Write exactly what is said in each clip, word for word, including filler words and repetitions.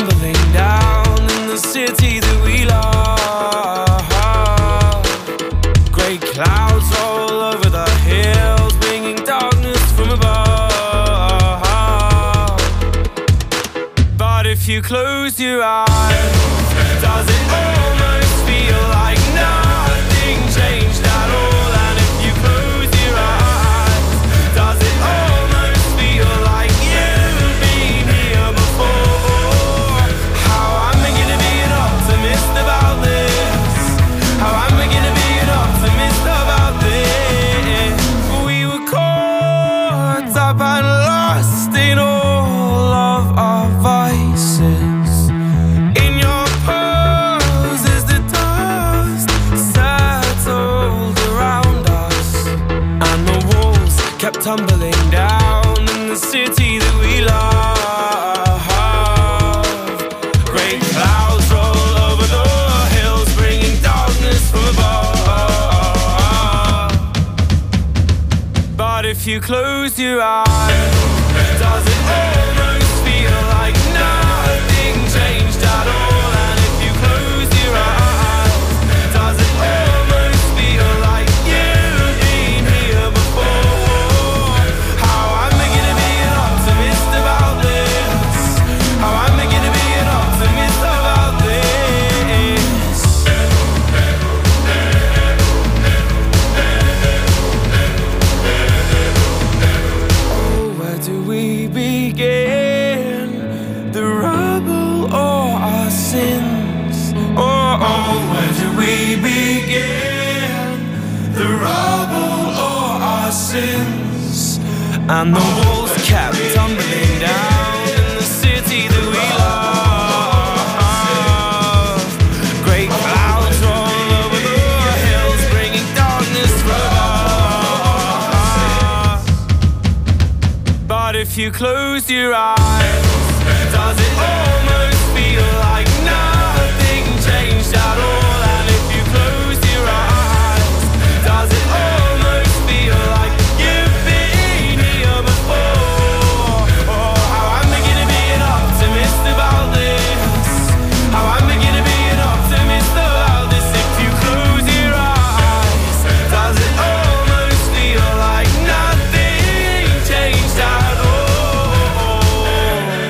tumbling down in the city that we love. Grey clouds all over the hills, bringing darkness from above. But if you close your eyes, does it almost feel like nothing changed at all? And if you close your eyes, does it almost feel like you've been here before? How am I gonna be an optimist about this? How am I gonna be an optimist about this? We were caught up and lost in all of our vices. In your pose as the dust settled around us, and the walls kept tumbling down in the city that we love. Great clouds roll over the hills, bringing darkness from above. But if you close your eyes, does it almost feel like nothing changed at all? And if you close your eyes, does it almost feel like you've been here before? How am I gonna be an optimist about this? How am I gonna be an optimist about this? Oh, where do we begin? The rubble or our sins? Oh, oh, where do we begin? The rubble or our sins? And the walls kept tumbling down in the city that we love. Great clouds roll over the hills, bringing darkness from above. But if you close your eyes, does it almost feel like nothing changed at all? And if you close your eyes, does it almost feel like you've been here before? Oh, how am I gonna be an optimist about this? How am I gonna be an optimist about this? If you close your eyes, does it almost feel like nothing changed at all?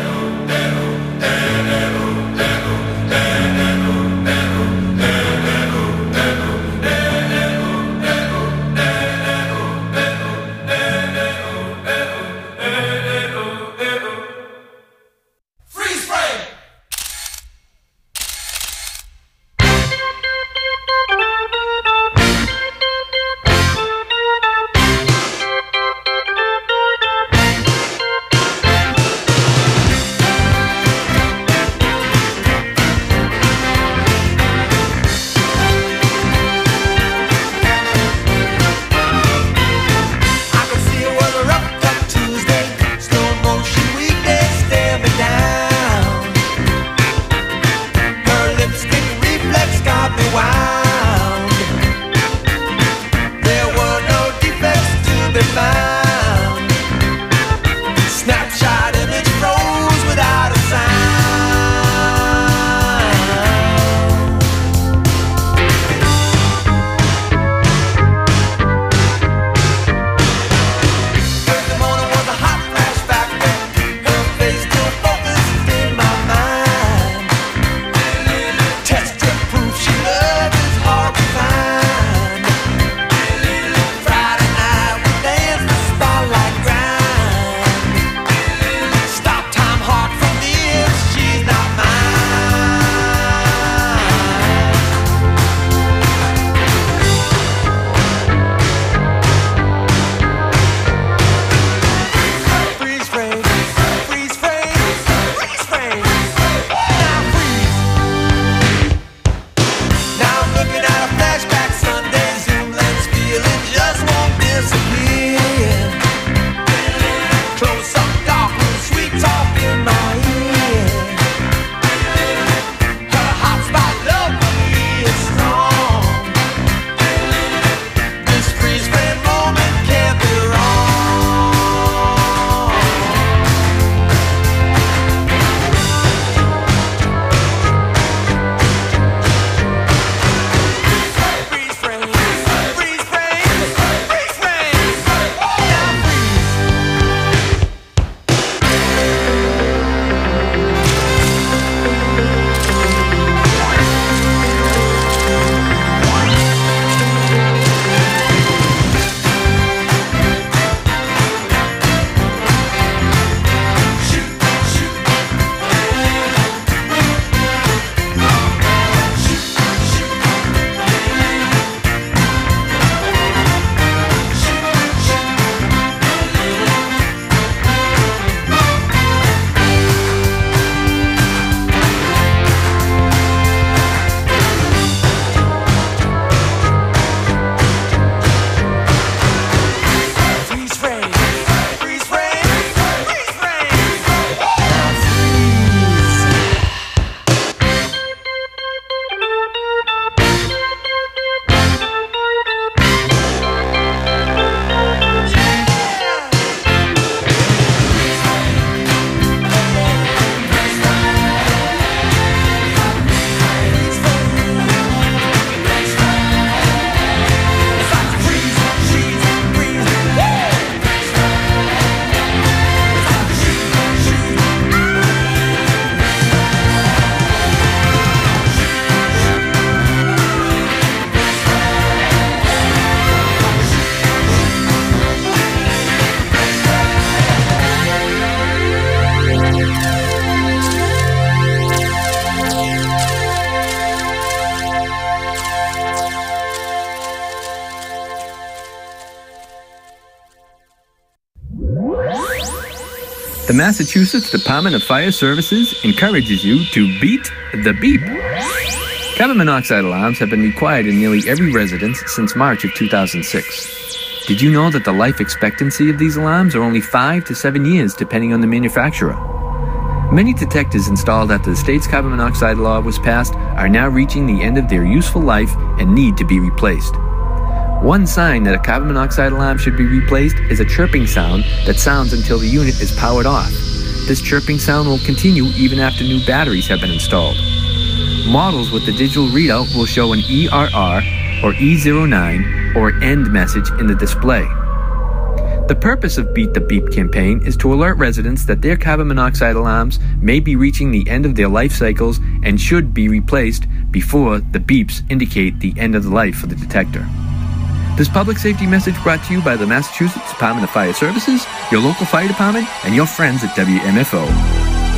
The Massachusetts Department of Fire Services encourages you to beat the beep. Carbon monoxide alarms have been required in nearly every residence since March of two thousand six. Did you know that the life expectancy of these alarms are only five to seven years depending on the manufacturer? Many detectors installed after the state's carbon monoxide law was passed are now reaching the end of their useful life and need to be replaced. One sign that a carbon monoxide alarm should be replaced is a chirping sound that sounds until the unit is powered off. This chirping sound will continue even after new batteries have been installed. Models with the digital readout will show an E R R or E zero nine or END message in the display. The purpose of Beat the Beep campaign is to alert residents that their carbon monoxide alarms may be reaching the end of their life cycles and should be replaced before the beeps indicate the end of the life of the detector. This public safety message brought to you by the Massachusetts Department of Fire Services, your local fire department, and your friends at W M F O.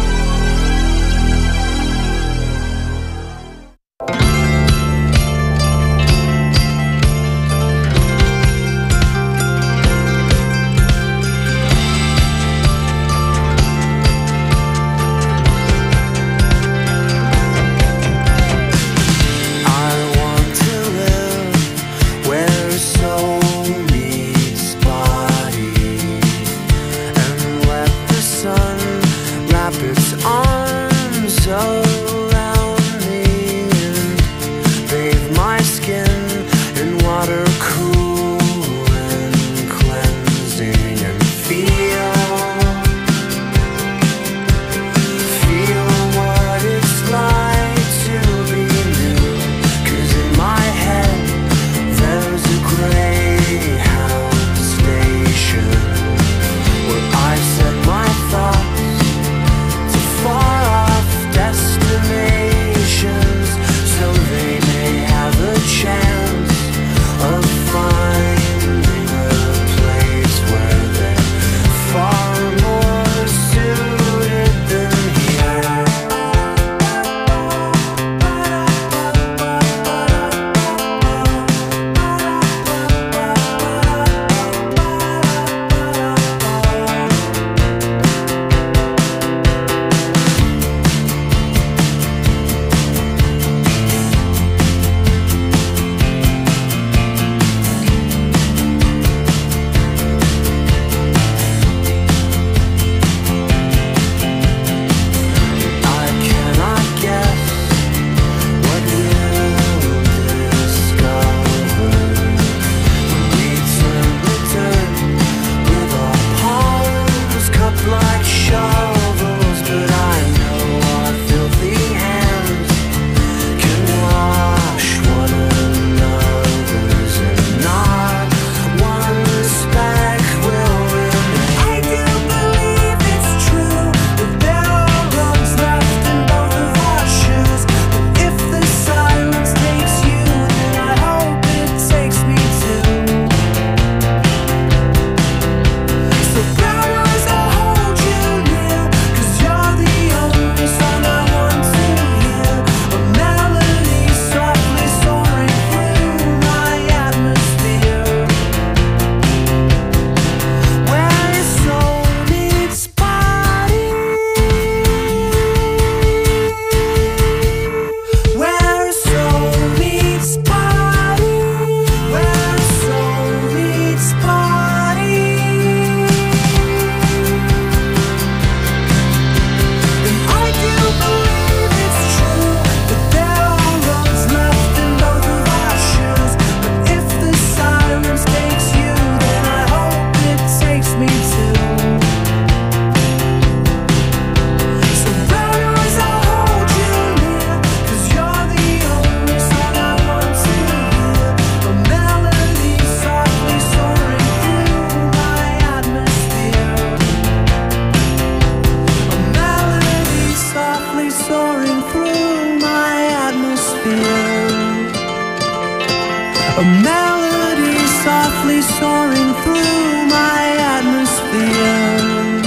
A melody softly soaring through my atmosphere.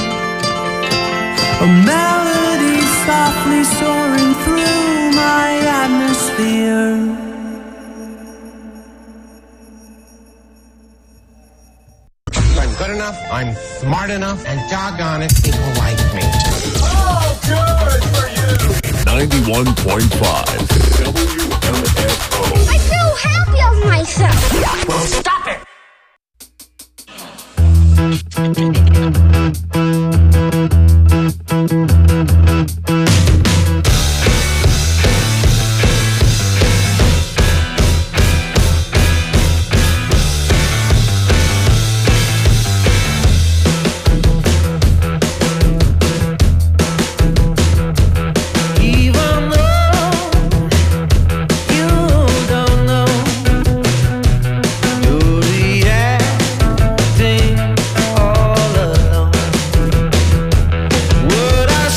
A melody softly soaring through my atmosphere. I'm gonna enough, I'm smart enough, and doggone it, people like me. Oh, good for you! ninety-one point five W M F O. I feel happy of myself. Well, stop it! Would I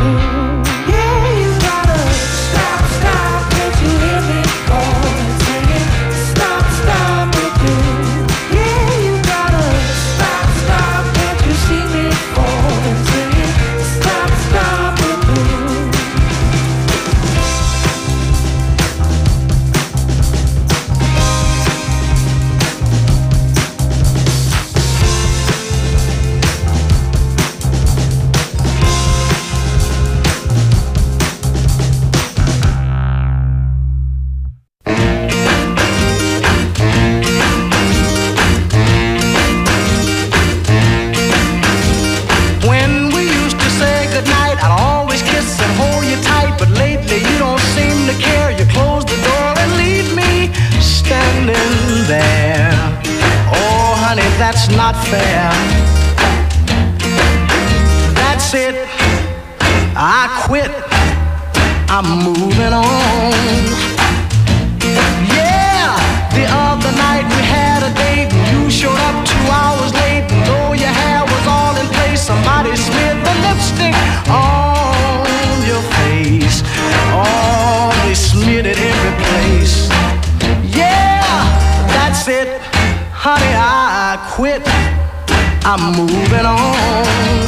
That's not fair. That's it. I quit. I'm moving on. Yeah, the other night we had a date and you showed up two hours late. And though your hair was all in place, somebody smeared the lipstick on your face. Oh, they smeared it every place. Yeah, that's it. Honey, I quit. I'm moving on.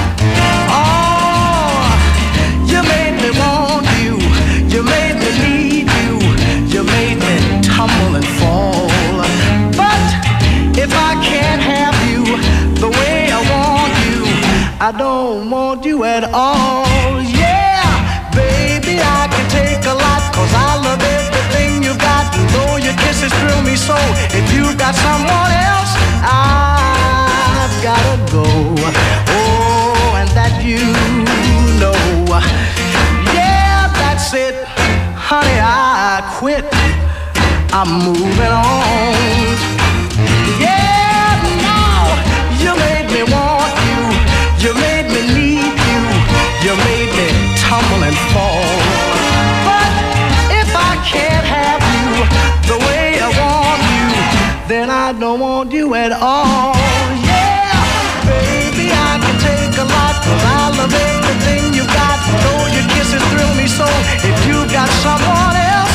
Oh, you made me want you. You made me need you. You made me tumble and fall. But if I can't have you the way I want you, I don't want you at all. Yeah, baby, I can take a lot, 'cause I love everything you got. And though your kisses thrill me so, if you've got someone else, I've gotta go. Oh, and that you know. Yeah, that's it. Honey, I quit. I'm moving on. Yeah, no, you made me want you. You made me need you. You made me tumble and fall. But if I can't have you the way I want you, then I don't want you at all. Yeah, baby, I can take a lot, 'cause I love everything you got. Though your kisses thrill me so, if you got someone else,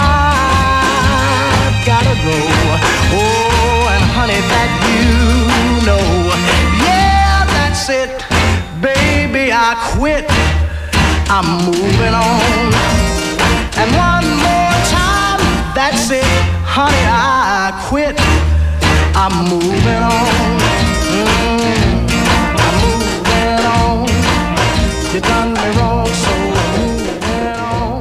I've gotta go. Oh, and honey, that you know. Yeah, that's it. Baby, I quit. I'm moving on. And one more time, that's it. Honey, I quit. I'm moving on. Mm, I'm moving on. You done me wrong, so I'm moving on.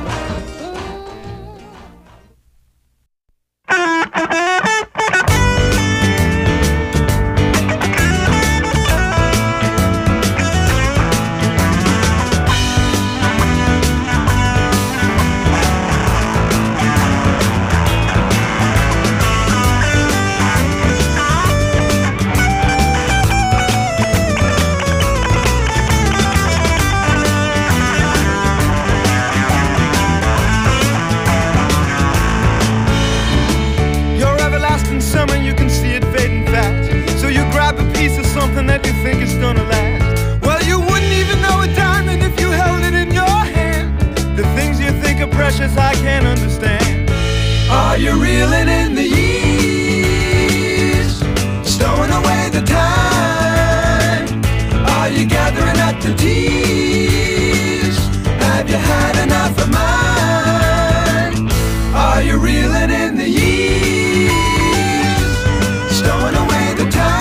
That you think is gonna last. Well, you wouldn't even know a diamond if you held it in your hand. The things you think are precious, I can't understand. Are you reeling in the years, stowing away the time? Are you gathering up the tears? Have you had enough of mine? Are you reeling in the years, stowing away the time?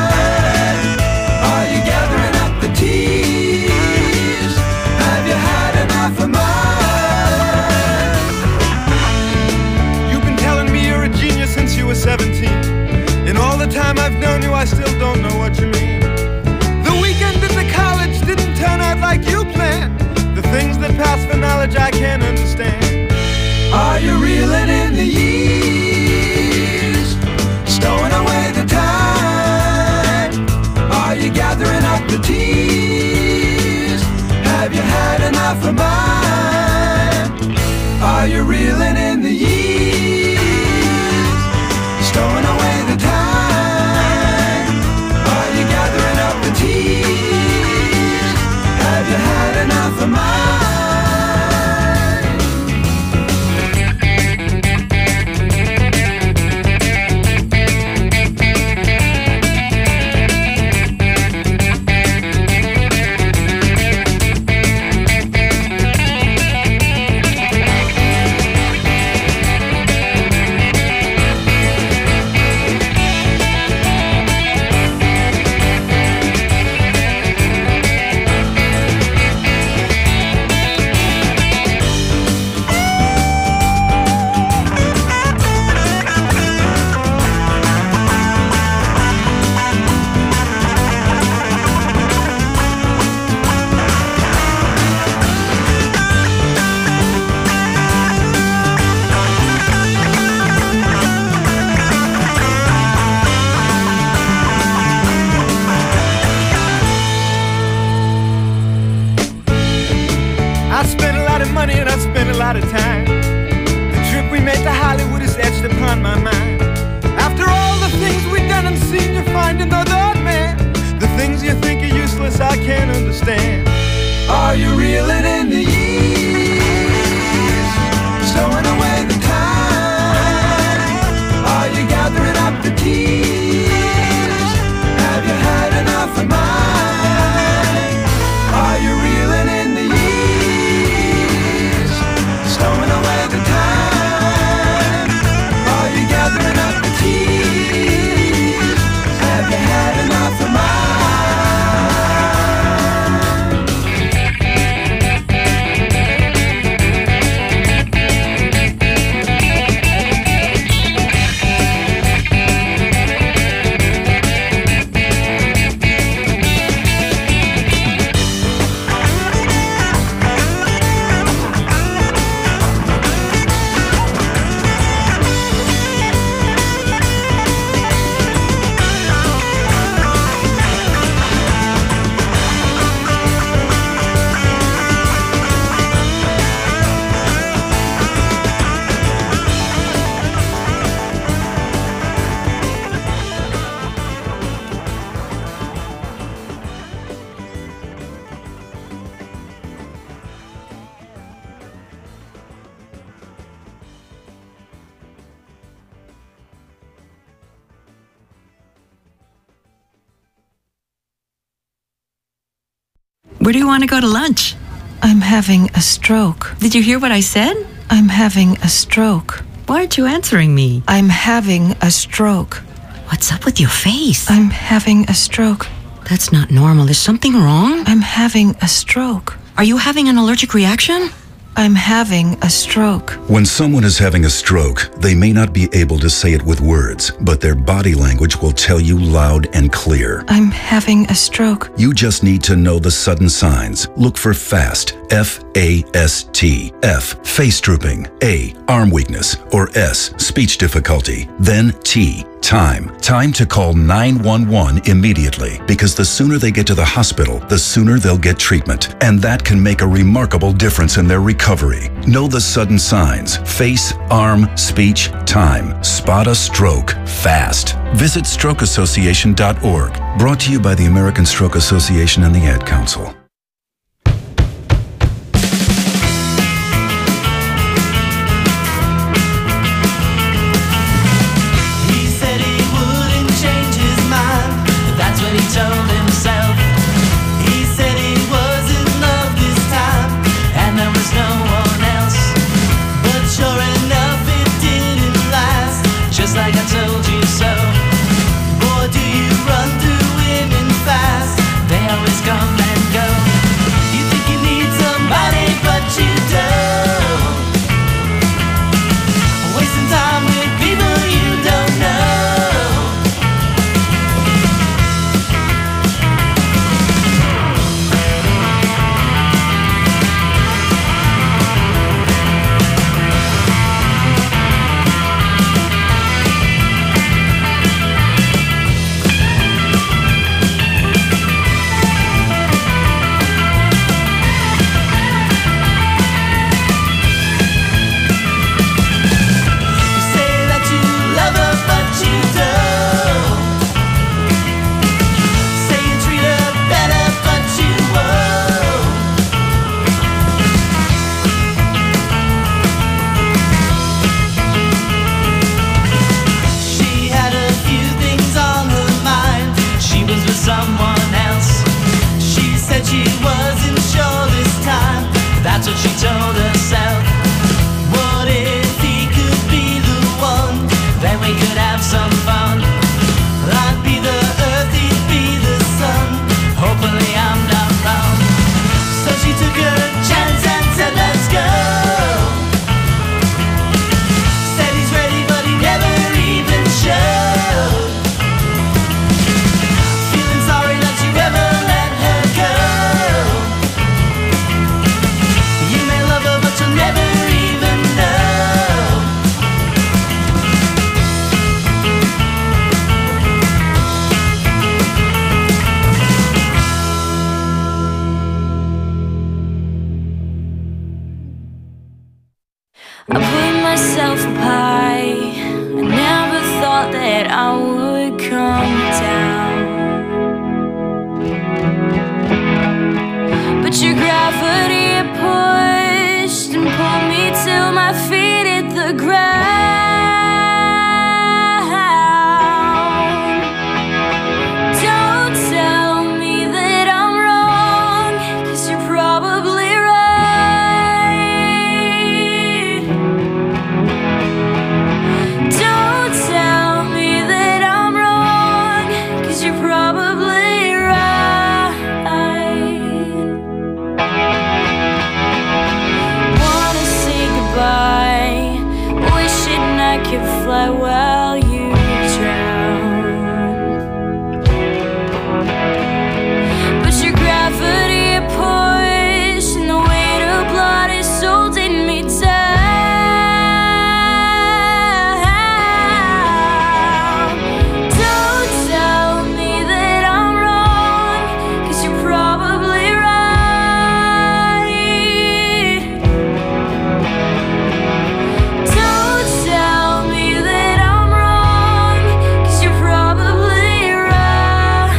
seventeen. In all the time I've known you, I still don't know what you mean. The weekend at the college didn't turn out like you planned. The things that pass for knowledge I can't understand. Are you reeling in the years, stowing away the time? Are you gathering up the tears? Have you had enough of mine? Are you reeling in the years, stowing away the time? Are you gathering up the tears? Have you had enough? I spent a lot of money and I spent a lot of time. The trip we made to Hollywood is etched upon my mind. After all the things we've done and seen, you find another man. The things you think are useless, I can't understand. Are you reeling in the years, stowing away the time? Are you gathering up the tears? Have you had enough of mine? Are you reeling in the years, stowing away the time? Are you gathering up the tears? Have you had enough of mine? Where do you want to go to lunch? I'm having a stroke. Did you hear what I said? I'm having a stroke. Why aren't you answering me? I'm having a stroke. What's up with your face? I'm having a stroke. That's not normal. Is something wrong? I'm having a stroke. Are you having an allergic reaction? I'm having a stroke. When someone is having a stroke, they may not be able to say it with words, but their body language will tell you loud and clear. I'm having a stroke. You just need to know the sudden signs. Look for FAST, F A S T. F, face drooping. A, arm weakness. Or S, speech difficulty. Then T, time. Time to call nine one one immediately, because the sooner they get to the hospital, the sooner they'll get treatment. And that can make a remarkable difference in their recovery. Know the sudden signs. Face, arm, speech, time. Spot a stroke fast. Visit stroke association dot org. Brought to you by the American Stroke Association and the Ad Council. Told himself, he said he was in love this time, and there was no one else. But sure enough, it didn't last, just like I told you so. Boy, do you run through women fast, they always come and go. I put myself up high. I never thought that I would come down. But your gravity it pushed and pulled me till my feet hit the ground. Don't tell me that I'm wrong, 'cause you're probably right. Don't tell me that I'm wrong, 'cause you're probably right. Wanna say goodbye, wishing I could fly while you drown. But your gravity it pushed, and the weight of blood is holding me down. Don't tell me that I'm wrong, 'cause you're probably right. Don't tell me that I'm wrong, 'cause you're probably right.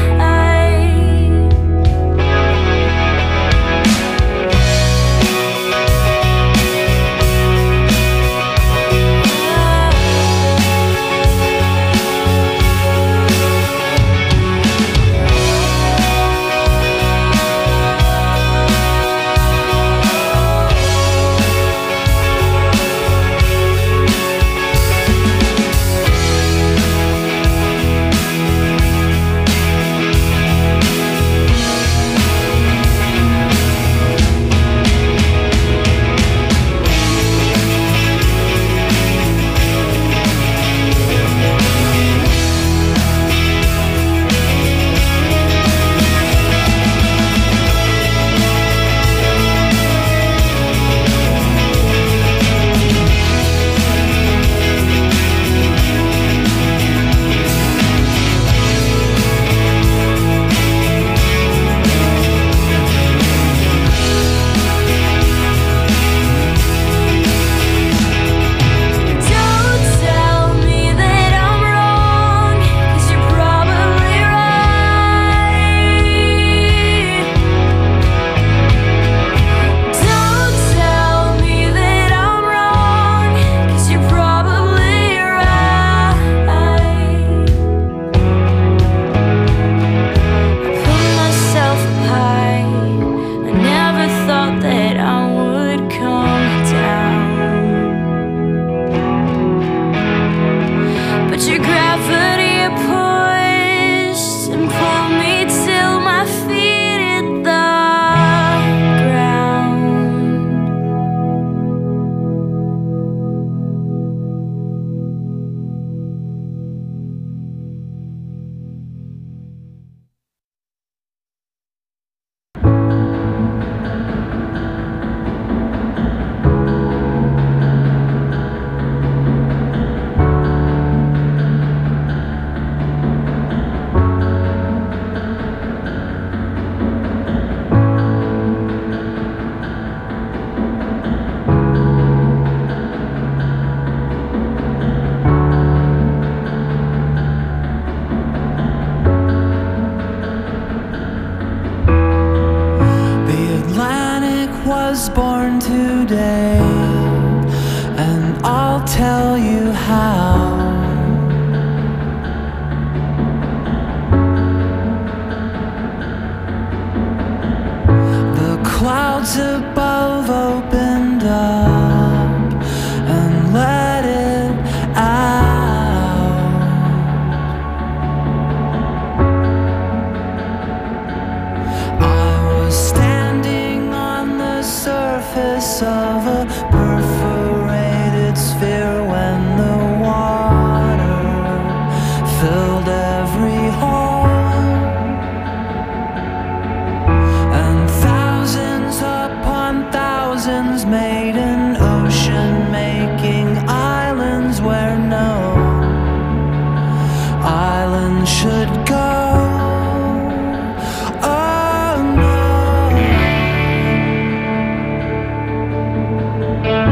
Don't tell me that I'm wrong, 'cause you're probably right. Don't tell me that I'm wrong, 'cause you're probably right. I put myself up high. I never thought that I would come down. But your gravity it pushed and pulled me till my feet hit the ground. The Atlantic was born today, and I'll tell you how. The clouds above opened up and let it out. I was standing on the surface of a perforated sphere when the water filled every hole, and thousands upon thousands made an ocean, making islands where no island should go. Oh no.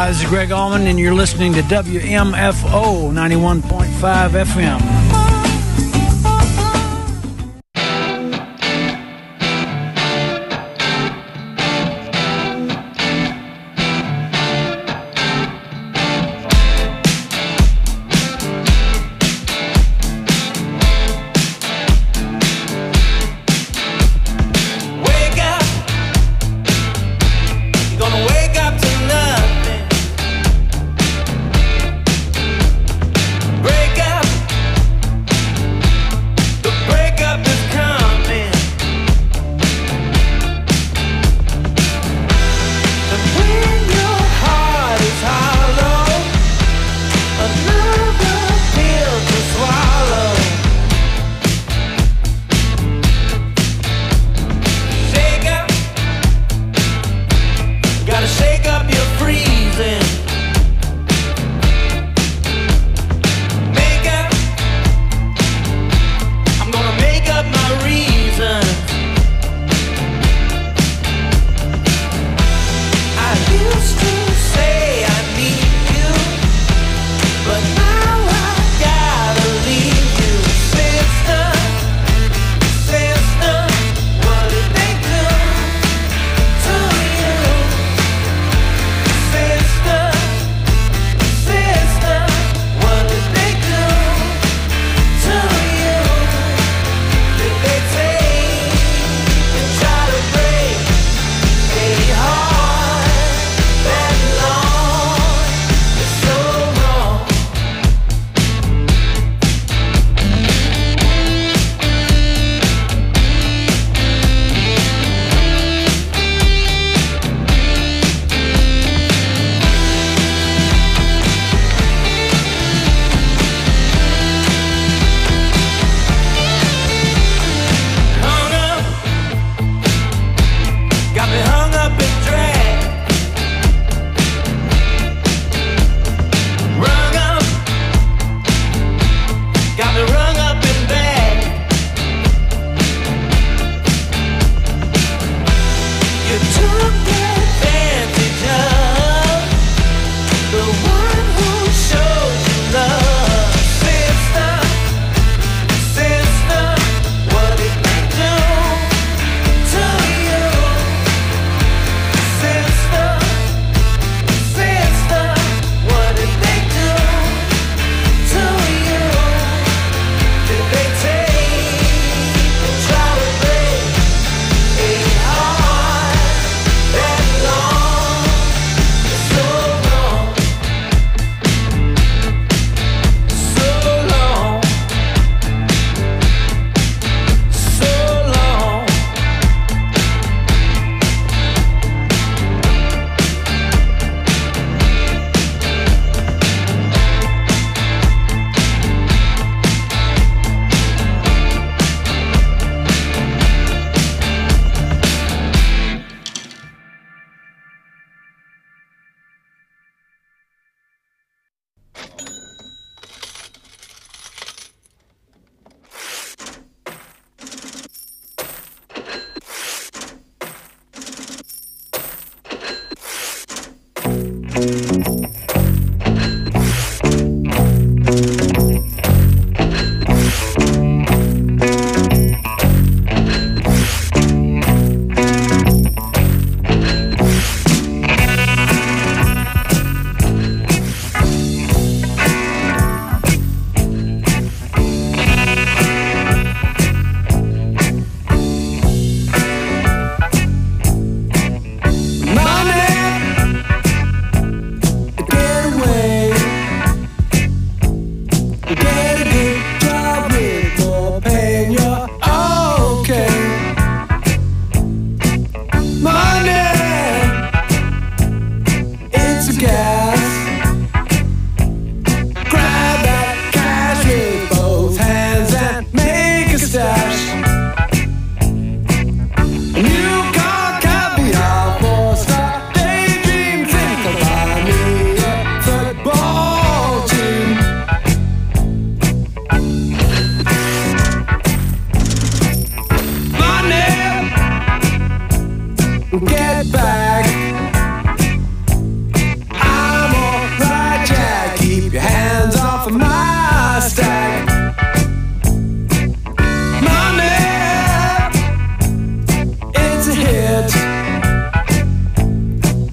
Hi, this is Greg Allman, and you're listening to W M F O ninety-one point five F M. Break up.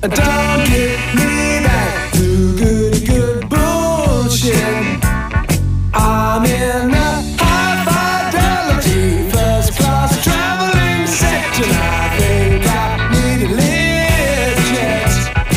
Don't get me back to good, good bullshit. I'm in a high fidelity first class traveling section. I think I need a lift jet.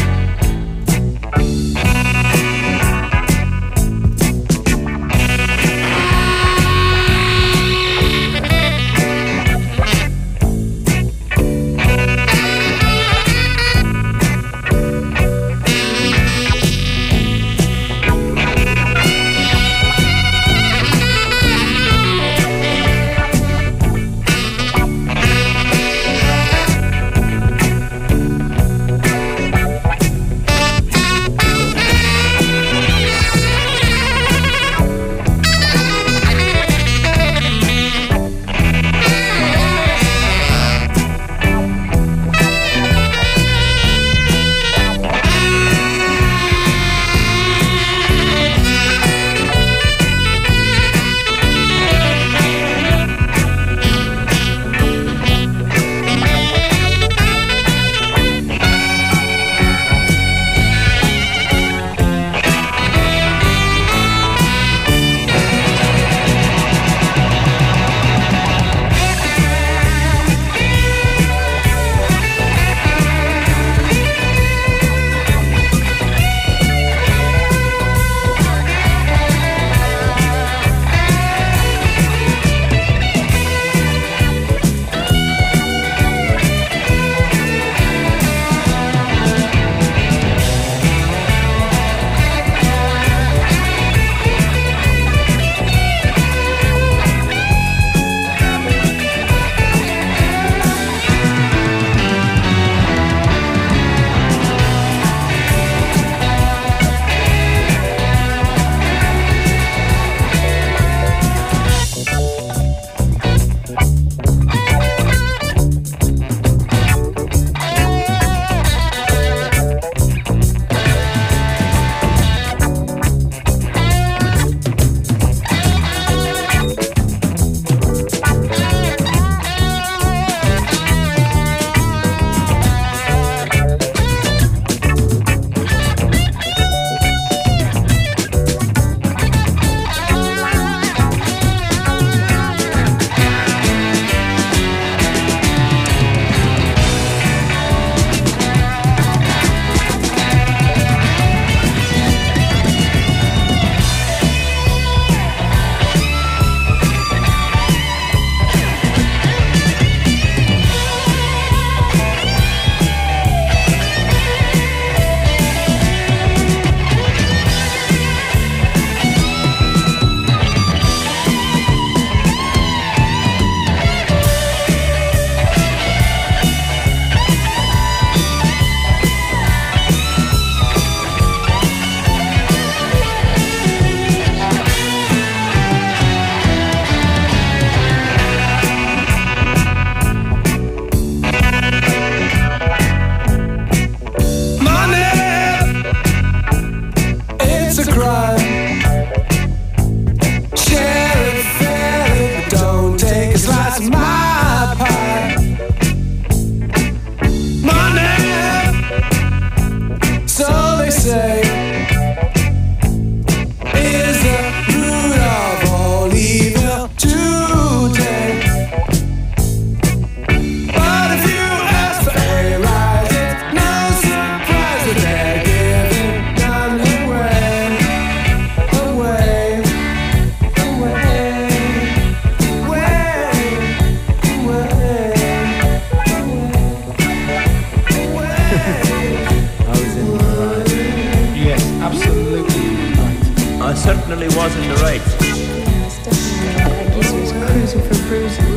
certainly was in the right. Yeah, it's definitely right. I guess he was cruising for bruising.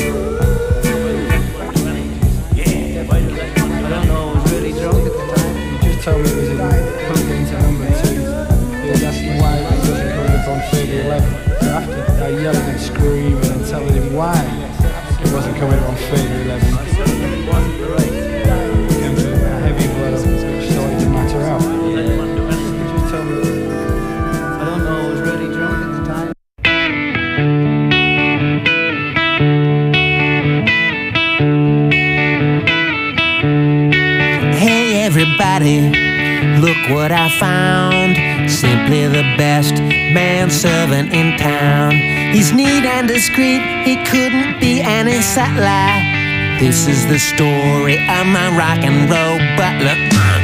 Yeah, I don't know, I was really drunk at the time. He just told me it was in hooked into number two. He was asking why it wasn't coming up on figure eleven. So after I yelling and screaming and telling him why it wasn't coming up on figure eleven, I certainly wasn't the right. came to a heavy blow which started to matter out. He just told me, I don't know, I was really drunk at the time. Hey everybody. everybody, look what I found. Simply the best manservant in town. He's neat and discreet, he couldn't be any settler. This is the story of my rock and roll butler.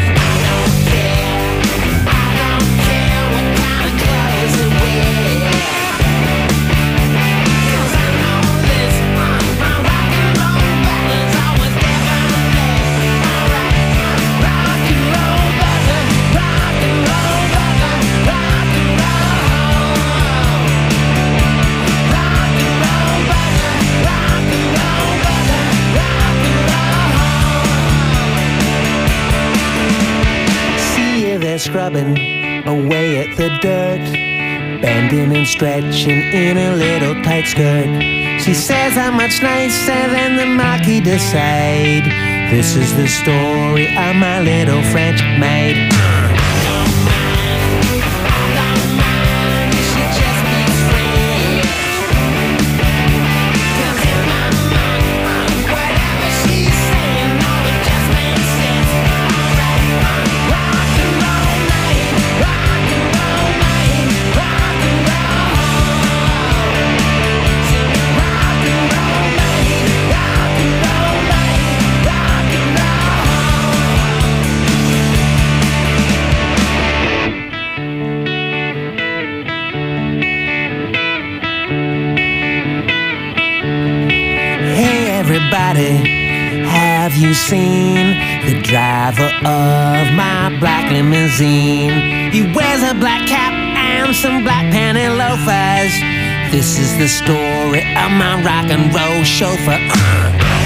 Scrubbing away at the dirt, bending and stretching in a little tight skirt. She says I'm much nicer than the Marquis de Sade. This is the story of my little French maid. Have you seen the driver of my black limousine? He wears a black cap and some black panty loafers. This is the story of my rock and roll chauffeur. Uh.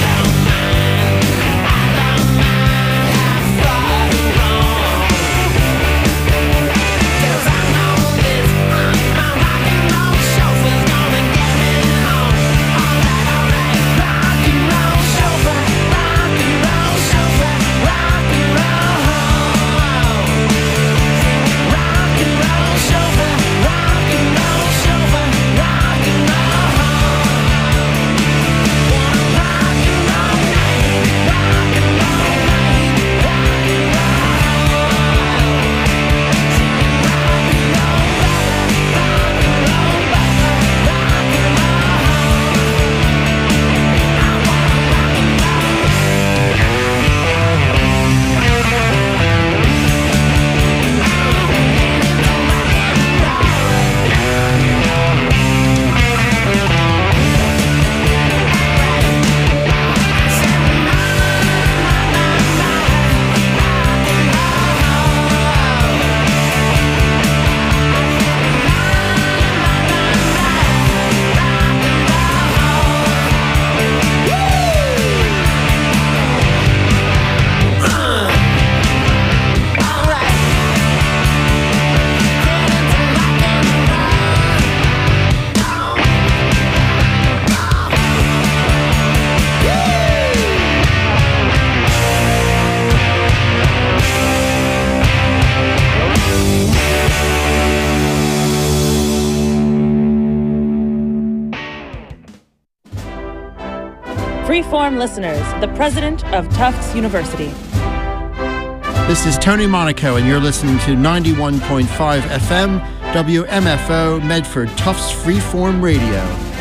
Freeform listeners, the president of Tufts University. This is Tony Monaco, and you're listening to ninety-one point five F M, W M F O, Medford Tufts Freeform Radio.